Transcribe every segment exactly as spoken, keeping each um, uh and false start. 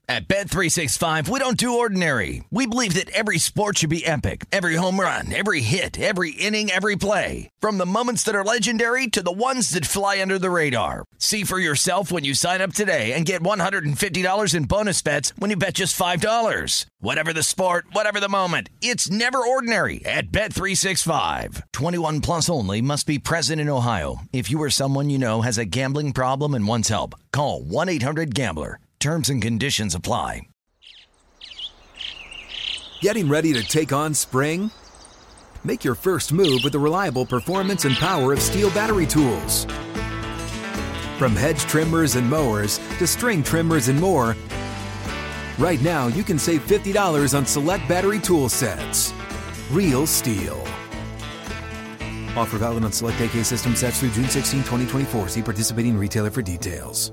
At Bet three sixty-five, we don't do ordinary. We believe that every sport should be epic. Every home run, every hit, every inning, every play. From the moments that are legendary to the ones that fly under the radar. See for yourself when you sign up today and get one hundred fifty dollars in bonus bets when you bet just five dollars. Whatever the sport, whatever the moment, it's never ordinary at Bet three sixty-five. twenty-one plus only. Must be present in Ohio. If you or someone you know has a gambling problem and wants help, call one eight hundred gambler. Terms and conditions apply. Getting ready to take on spring? Make your first move with the reliable performance and power of Steel battery tools. From hedge trimmers and mowers to string trimmers and more, right now you can save fifty dollars on select battery tool sets. Real Steel. Offer valid on select A K system sets through June sixteenth, twenty twenty-four. See participating retailer for details.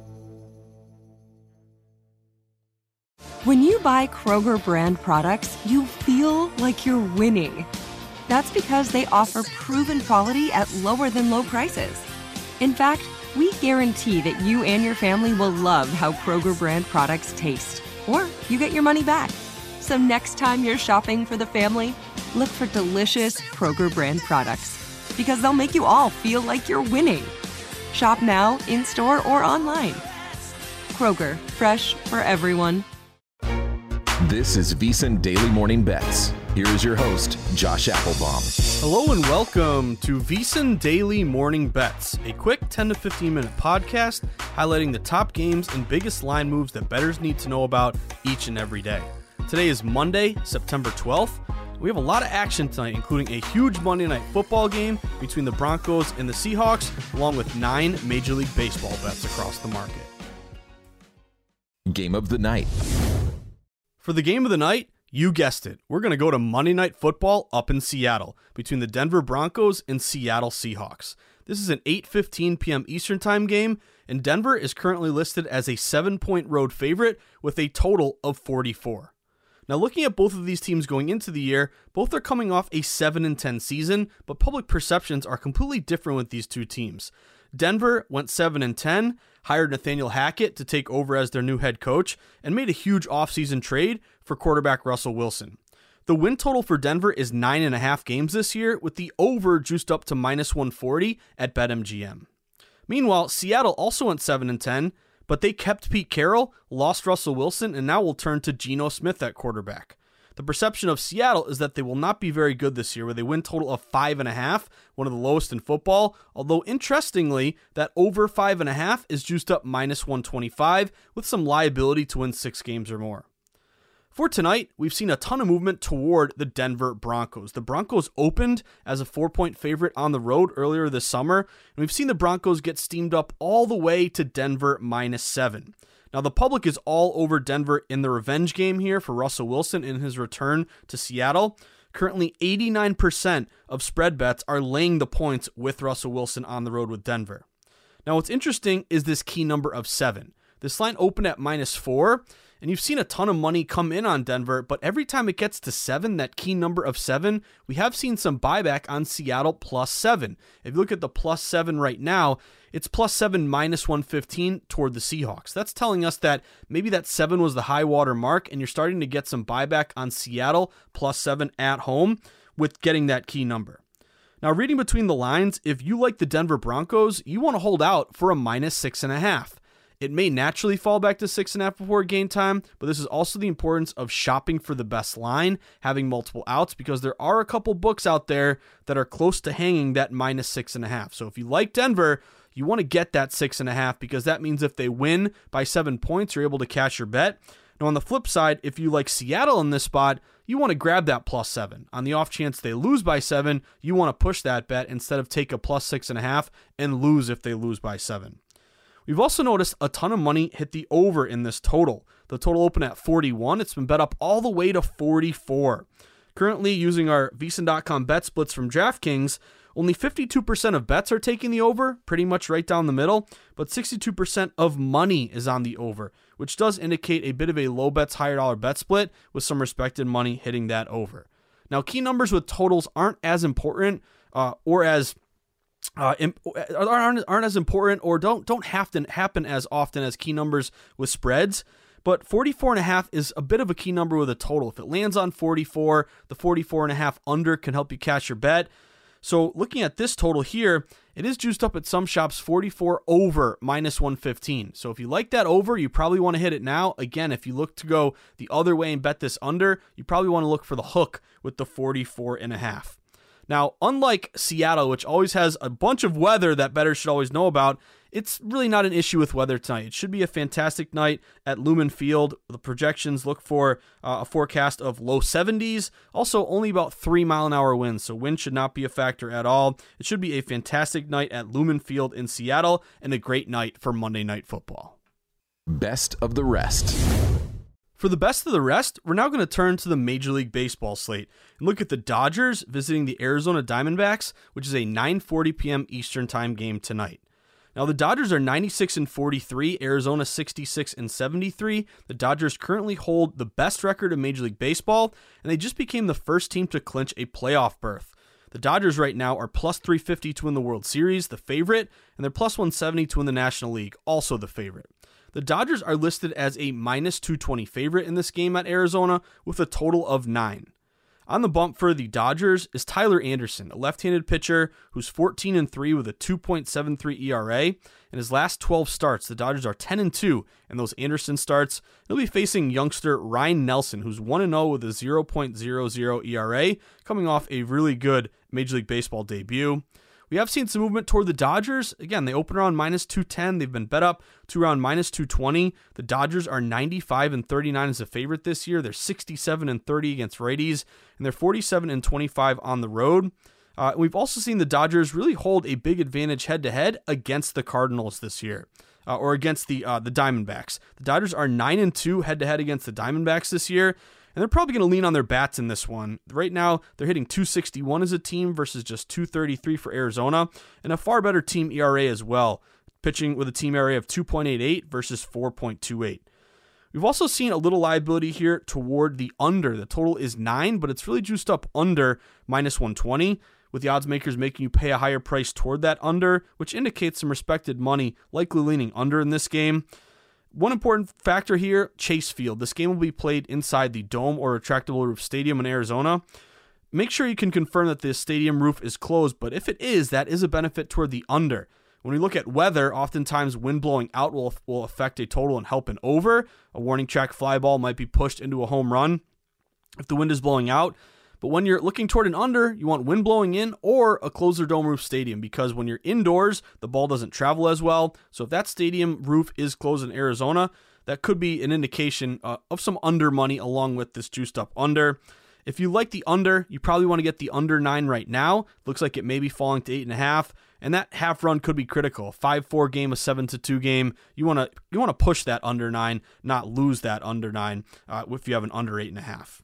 When you buy Kroger brand products, you feel like you're winning. That's because they offer proven quality at lower than low prices. In fact, we guarantee that you and your family will love how Kroger brand products taste, or you get your money back. So next time you're shopping for the family, look for delicious Kroger brand products, because they'll make you all feel like you're winning. Shop now, in-store, or online. Kroger, fresh for everyone. This is VSiN Daily Morning Bets. Here is your host, Josh Applebaum. Hello and welcome to VSiN Daily Morning Bets, a quick ten to fifteen minute podcast highlighting the top games and biggest line moves that bettors need to know about each and every day. Today is Monday, September twelfth. We have a lot of action tonight, including a huge Monday Night Football game between the Broncos and the Seahawks, along with nine Major League Baseball bets across the market. Game of the night. For the game of the night, you guessed it, we're going to go to Monday Night Football up in Seattle between the Denver Broncos and Seattle Seahawks. This is an eight fifteen p.m. Eastern Time game, and Denver is currently listed as a seven-point road favorite with a total of forty-four. Now, looking at both of these teams going into the year, both are coming off a seven and ten season, but public perceptions are completely different with these two teams. Denver went seven and ten, hired Nathaniel Hackett to take over as their new head coach, and made a huge offseason trade for quarterback Russell Wilson. The win total for Denver is nine and a half games this year, with the over juiced up to minus one forty at BetMGM. Meanwhile, Seattle also went seven and ten, but they kept Pete Carroll, lost Russell Wilson, and now will turn to Geno Smith at quarterback. The perception of Seattle is that they will not be very good this year, with a win total of five and a half, one of the lowest in football, although interestingly, that over five and a half is juiced up minus one twenty-five, with some liability to win six games or more. For tonight, we've seen a ton of movement toward the Denver Broncos. The Broncos opened as a four-point favorite on the road earlier this summer, and we've seen the Broncos get steamed up all the way to Denver minus seven. Now, the public is all over Denver in the revenge game here for Russell Wilson in his return to Seattle. Currently, eighty-nine percent of spread bets are laying the points with Russell Wilson on the road with Denver. Now, what's interesting is this key number of seven. This line opened at minus four, and you've seen a ton of money come in on Denver, but every time it gets to seven, that key number of seven, we have seen some buyback on Seattle plus seven. If you look at the plus seven right now, it's plus seven minus one fifteen toward the Seahawks. That's telling us that maybe that seven was the high water mark, and you're starting to get some buyback on Seattle plus seven at home with getting that key number. Now, reading between the lines, if you like the Denver Broncos, you want to hold out for a minus six and a half. It may naturally fall back to six and a half before game time, but this is also the importance of shopping for the best line, having multiple outs, because there are a couple books out there that are close to hanging that minus six and a half. So if you like Denver, you want to get that six and a half, because that means if they win by seven points, you're able to cash your bet. Now on the flip side, if you like Seattle in this spot, you want to grab that plus seven. On the off chance they lose by seven, you want to push that bet instead of take a plus six and a half and lose if they lose by seven. We've also noticed a ton of money hit the over in this total. The total opened at forty-one. It's been bet up all the way to forty-four. Currently, using our V S I N dot com bet splits from DraftKings, only fifty-two percent of bets are taking the over, pretty much right down the middle, but sixty-two percent of money is on the over, which does indicate a bit of a low bets, higher dollar bet split with some respected money hitting that over. Now, key numbers with totals aren't as important uh, or as Uh, aren't, aren't as important or don't don't have to happen as often as key numbers with spreads. But forty-four and a half is a bit of a key number with a total. If it lands on forty-four, the forty-four and a half under can help you cash your bet. So looking at this total here, it is juiced up at some shops forty-four over minus one fifteen. So if you like that over, you probably want to hit it now. Again, if you look to go the other way and bet this under, you probably want to look for the hook with the forty-four and a half. Now, unlike Seattle, which always has a bunch of weather that bettors should always know about, it's really not an issue with weather tonight. It should be a fantastic night at Lumen Field. The projections look for uh, a forecast of low seventies. Also, only about three mile an hour winds, so wind should not be a factor at all. It should be a fantastic night at Lumen Field in Seattle and a great night for Monday Night Football. Best of the rest. For the best of the rest, we're now going to turn to the Major League Baseball slate and look at the Dodgers visiting the Arizona Diamondbacks, which is a nine forty p.m. Eastern Time game tonight. Now, the Dodgers are ninety-six and forty-three, Arizona sixty-six and seventy-three. The Dodgers currently hold the best record in Major League Baseball, and they just became the first team to clinch a playoff berth. The Dodgers right now are plus three fifty to win the World Series, the favorite, and they're plus one seventy to win the National League, also the favorite. The Dodgers are listed as a minus two twenty favorite in this game at Arizona with a total of nine. On the bump for the Dodgers is Tyler Anderson, a left-handed pitcher who's fourteen and three with a two point seven three E R A. In his last twelve starts, the Dodgers are ten and two in those Anderson starts. He'll be facing youngster Ryan Nelson, who's one and oh with a zero point zero zero E R A, coming off a really good Major League Baseball debut. We have seen some movement toward the Dodgers. Again, they open around minus two ten. They've been bet up to around minus two twenty. The Dodgers are ninety-five and thirty-nine as a favorite this year. They're sixty-seven and thirty against righties, and they're forty-seven and twenty-five on the road. Uh, we've also seen the Dodgers really hold a big advantage head-to-head against the Cardinals this year, uh, or against the uh, the Diamondbacks. The Dodgers are nine and two head-to-head against the Diamondbacks this year, and they're probably going to lean on their bats in this one. Right now, they're hitting two sixty-one as a team versus just two thirty-three for Arizona, and a far better team E R A as well, pitching with a team E R A of two point eight eight versus four point two eight. We've also seen a little liability here toward the under. The total is nine, but it's really juiced up under minus one twenty, with the odds makers making you pay a higher price toward that under, which indicates some respected money, likely leaning under in this game. One important factor here, Chase Field. This game will be played inside the dome or retractable roof stadium in Arizona. Make sure you can confirm that the stadium roof is closed, but if it is, that is a benefit toward the under. When we look at weather, oftentimes wind blowing out will, will affect a total and help an over. A warning track fly ball might be pushed into a home run if the wind is blowing out. But when you're looking toward an under, you want wind blowing in or a closed or dome roof stadium, because when you're indoors, the ball doesn't travel as well. So if that stadium roof is closed in Arizona, that could be an indication uh, of some under money along with this juiced up under. If you like the under, you probably want to get the under nine right now. Looks like it may be falling to eight and a half, and that half run could be critical. A five four game, a seven to two game. You want to you want to push that under nine, not lose that under nine uh, if you have an under eight and a half.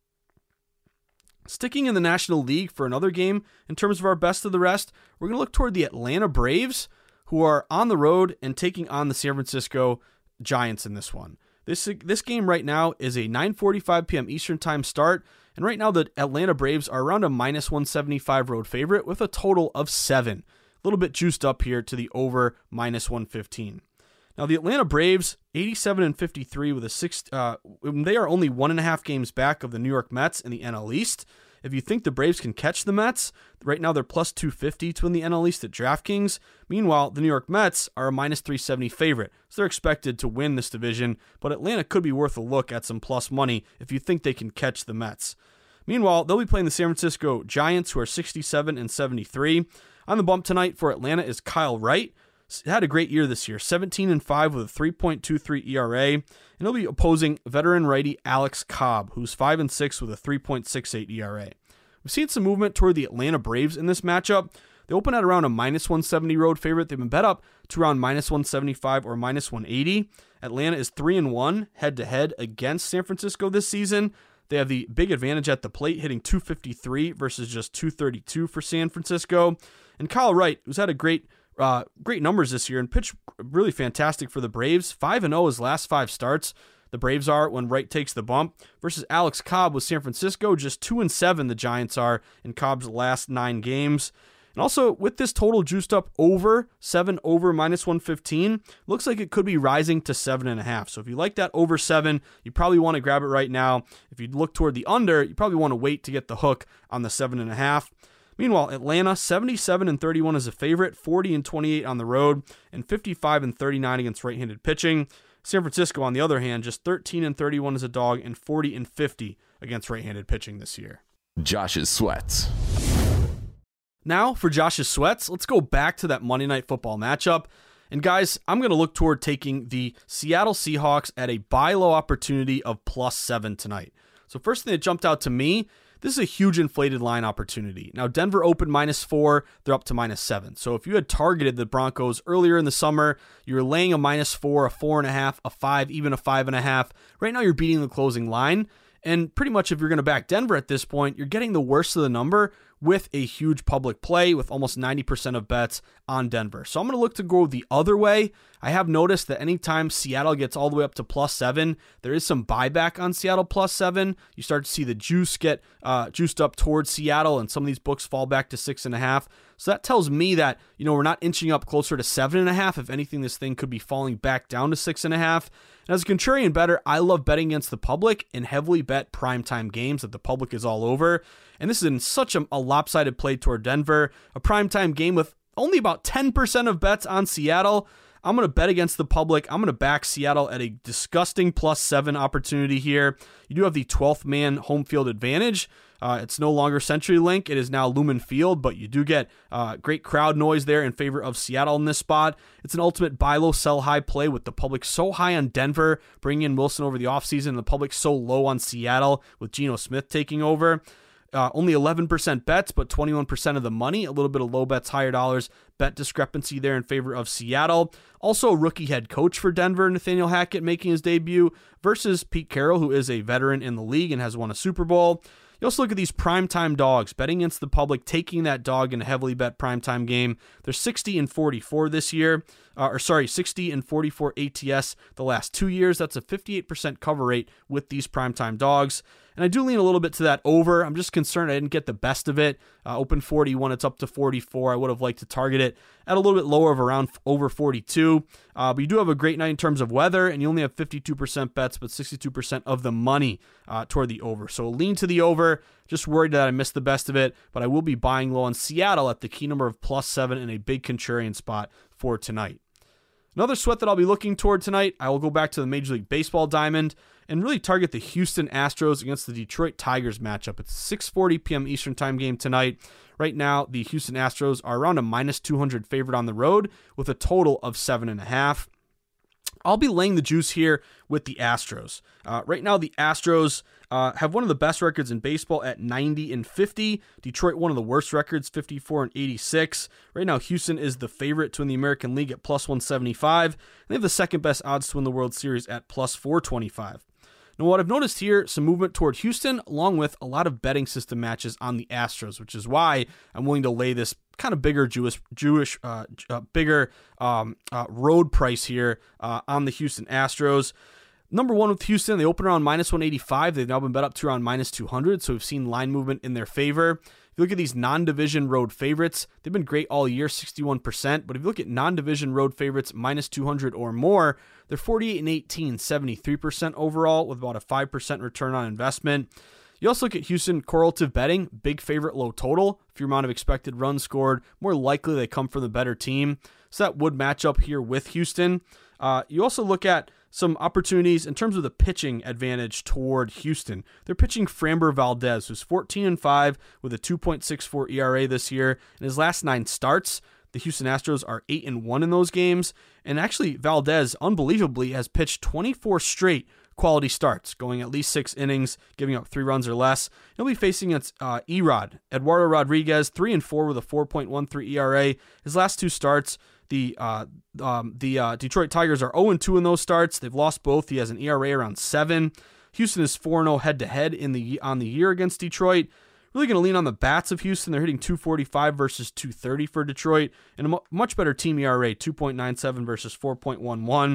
Sticking in the National League for another game, in terms of our best of the rest, we're going to look toward the Atlanta Braves, who are on the road and taking on the San Francisco Giants in this one. This this game right now is a nine forty-five p.m. Eastern Time start, and right now the Atlanta Braves are around a minus one seventy-five road favorite with a total of seven. A little bit juiced up here to the over minus one fifteen. Now the Atlanta Braves, eighty-seven and fifty-three with a six. Uh, they are only one and a half games back of the New York Mets in the N L East. If you think the Braves can catch the Mets, right now they're plus two fifty to win the N L East at DraftKings. Meanwhile, the New York Mets are a minus three seventy favorite, so they're expected to win this division, but Atlanta could be worth a look at some plus money if you think they can catch the Mets. Meanwhile, they'll be playing the San Francisco Giants, who are sixty-seven and seventy-three. On the bump tonight for Atlanta is Kyle Wright. Had a great year this year, seventeen and five with a three point two three E R A, and he'll be opposing veteran righty Alex Cobb, who's five and six with a three point six eight E R A. We've seen some movement toward the Atlanta Braves in this matchup. They open at around a minus one seventy road favorite. They've been bet up to around minus one seventy-five or minus one eighty. Atlanta is three and one head to head against San Francisco this season. They have the big advantage at the plate, hitting two fifty-three versus just two thirty-two for San Francisco. And Kyle Wright, who's had a great Uh, great numbers this year and pitched really fantastic for the Braves. five and oh his last five starts. The Braves are when Wright takes the bump. Versus Alex Cobb with San Francisco, just two and seven the Giants are in Cobb's last nine games. And also, with this total juiced up over, seven over minus one fifteen, looks like it could be rising to seven point five. So if you like that over seven, you probably want to grab it right now. If you look toward the under, you probably want to wait to get the hook on the seven point five. Meanwhile, Atlanta, seventy-seven and thirty-one as a favorite, forty and twenty-eight on the road, and fifty-five and thirty-nine against right-handed pitching. San Francisco, on the other hand, just thirteen and thirty-one as a dog, and forty and fifty against right-handed pitching this year. Josh's Sweats. Now, for Josh's Sweats, let's go back to that Monday Night Football matchup. And guys, I'm going to look toward taking the Seattle Seahawks at a buy low opportunity of plus seven tonight. So first thing that jumped out to me, this is a huge inflated line opportunity. Now, Denver opened minus four, they're up to minus seven. So if you had targeted the Broncos earlier in the summer, you were laying a minus four, a four and a half, a five, even a five and a half. Right now, you're beating the closing line. And pretty much if you're going to back Denver at this point, you're getting the worst of the number with a huge public play with almost ninety percent of bets on Denver. So I'm going to look to go the other way. I have noticed that anytime Seattle gets all the way up to plus seven, there is some buyback on Seattle plus seven. You start to see the juice get uh, juiced up towards Seattle, and some of these books fall back to six and a half. So that tells me that, you know, we're not inching up closer to seven and a half. If anything, this thing could be falling back down to six and a half. And as a contrarian bettor, I love betting against the public and heavily bet primetime games that the public is all over. And this is in such a, a lopsided play toward Denver, a primetime game with only about ten percent of bets on Seattle. I'm going to bet against the public. I'm going to back Seattle at a disgusting plus seven opportunity here. You do have the twelfth man home field advantage. Uh, it's no longer CenturyLink. It is now Lumen Field, but you do get uh, great crowd noise there in favor of Seattle in this spot. It's an ultimate buy low, sell high play with the public so high on Denver, bringing in Wilson over the offseason, and the public so low on Seattle with Geno Smith taking over. Uh, only eleven percent bets, but twenty-one percent of the money. A little bit of low bets, higher dollars. Bet discrepancy there in favor of Seattle. Also, a rookie head coach for Denver, Nathaniel Hackett, making his debut versus Pete Carroll, who is a veteran in the league and has won a Super Bowl. You also look at these primetime dogs, betting against the public, taking that dog in a heavily bet primetime game. They're sixty and forty-four this year, uh, or sorry, sixty and forty-four A T S the last two years. That's a fifty-eight percent cover rate with these primetime dogs. And I do lean a little bit to that over. I'm just concerned I didn't get the best of it. Uh, open forty-one, it's up to forty-four. I would have liked to target it at a little bit lower of around over forty-two. Uh, but you do have a great night in terms of weather, and you only have fifty-two percent bets, but sixty-two percent of the money uh, toward the over. So lean to the over. Just worried that I missed the best of it, but I will be buying low on Seattle at the key number of plus seven in a big contrarian spot for tonight. Another sweat that I'll be looking toward tonight, I will go back to the Major League Baseball diamond and really target the Houston Astros against the Detroit Tigers matchup. It's a six forty p.m. Eastern time game tonight. Right now, the Houston Astros are around a minus two hundred favorite on the road with a total of seven and a half. I'll be laying the juice here with the Astros. Uh, right now, the Astros uh, have one of the best records in baseball at ninety and fifty. Detroit, one of the worst records, fifty-four and eighty-six. Right now, Houston is the favorite to win the American League at plus one seventy-five. And they have the second best odds to win the World Series at plus four twenty-five. Now, what I've noticed here, some movement toward Houston, along with a lot of betting system matches on the Astros, which is why I'm willing to lay this kind of bigger Jewish, Jewish, uh, uh, bigger um, uh, road price here uh, on the Houston Astros. Number one with Houston, they open around minus one eighty-five. They've now been bet up to around minus two hundred, so we've seen line movement in their favor. If you look at these non-division road favorites, they've been great all year, sixty-one percent. But if you look at non-division road favorites, minus two hundred or more, they're forty-eight and eighteen, seventy-three percent overall with about a five percent return on investment. You also look at Houston correlative betting, big favorite, low total. Few amount of expected runs scored, more likely they come from the better team. So that would match up here with Houston. Uh, you also look at some opportunities in terms of the pitching advantage toward Houston. They're pitching Framber Valdez, who's fourteen and five with a two point six four E R A this year. In his last nine starts, the Houston Astros are eight and one in those games. And actually, Valdez, unbelievably, has pitched twenty-four straight quality starts, going at least six innings, giving up three runs or less. He'll be facing against uh, Erod, Eduardo Rodriguez, three and four with a four point one three E R A. His last two starts, the uh, um, the uh, Detroit Tigers are oh and two in those starts. They've lost both. He has an E R A around seven. Houston is four and oh head-to-head in the on the year against Detroit. Really going to lean on the bats of Houston. They're hitting two forty-five versus two thirty for Detroit, and a much better team E R A, two point nine seven versus four point one one.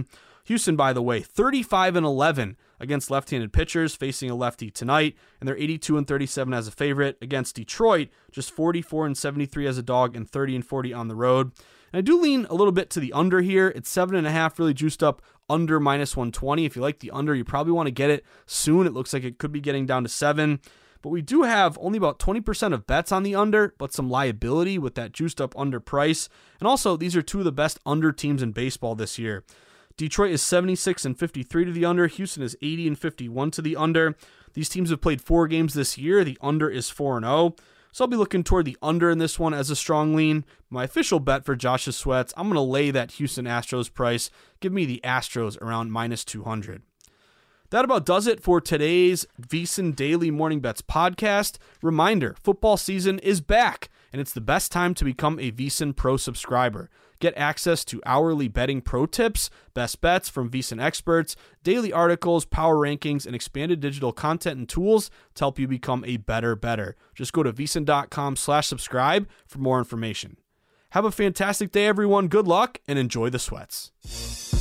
Houston, by the way, thirty-five and eleven against left-handed pitchers, facing a lefty tonight, and they're eighty-two and thirty-seven as a favorite. Against Detroit, just forty-four and seventy-three as a dog and thirty and forty on the road. And I do lean a little bit to the under here. It's seven and a half, really juiced up under minus one twenty. If you like the under, you probably want to get it soon. It looks like it could be getting down to seven. But we do have only about twenty percent of bets on the under, but some liability with that juiced up under price. And also, these are two of the best under teams in baseball this year. Detroit is seventy-six and fifty-three to the under. Houston is eighty and fifty-one to the under. These teams have played four games this year. The under is four and oh. So I'll be looking toward the under in this one as a strong lean. My official bet for Josh's Sweats, I'm going to lay that Houston Astros price. Give me the Astros around minus two hundred. That about does it for today's VSiN Daily Morning Bets podcast. Reminder, football season is back, and it's the best time to become a VSiN Pro subscriber. Get access to hourly betting pro tips, best bets from VSiN experts, daily articles, power rankings, and expanded digital content and tools to help you become a better better. Just go to VSiN.com slash subscribe for more information. Have a fantastic day, everyone. Good luck, and enjoy the sweats.